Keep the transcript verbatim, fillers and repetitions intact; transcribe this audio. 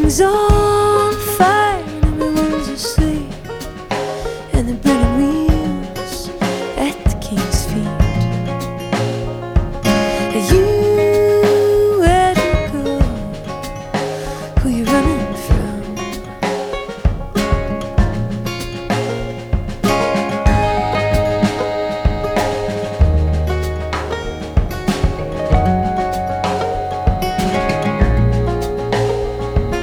Everything's on fire and everyone's asleep, and they're burning wheels at the king's feet. Are you where to go? Who you running